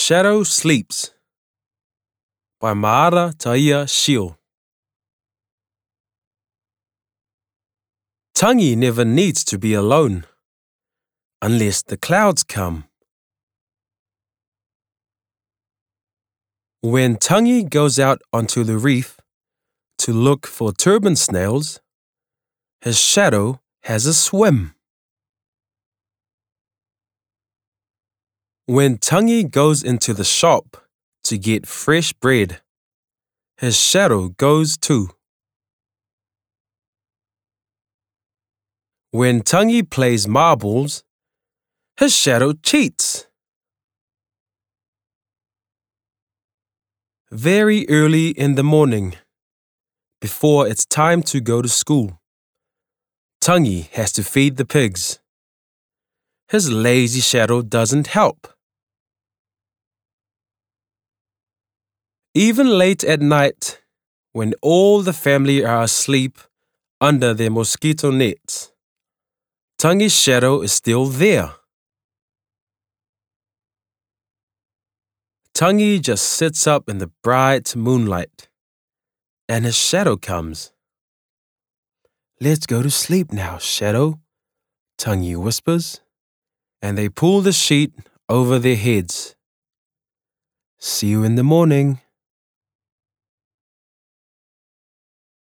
Shadow Sleeps by Maara Taia Shio. Tangi never needs to be alone unless the clouds come. When Tangi goes out onto the reef to look for turban snails, his shadow has a swim. When Tangi goes into the shop to get fresh bread, his shadow goes too. When Tangi plays marbles, his shadow cheats. Very early in the morning, before it's time to go to school, Tangi has to feed the pigs. His lazy shadow doesn't help. Even late at night, when all the family are asleep under their mosquito nets, Tangi's shadow is still there. Tangi just sits up in the bright moonlight, and his shadow comes. "Let's go to sleep now, shadow," Tangi whispers, and they pull the sheet over their heads. "See you in the morning."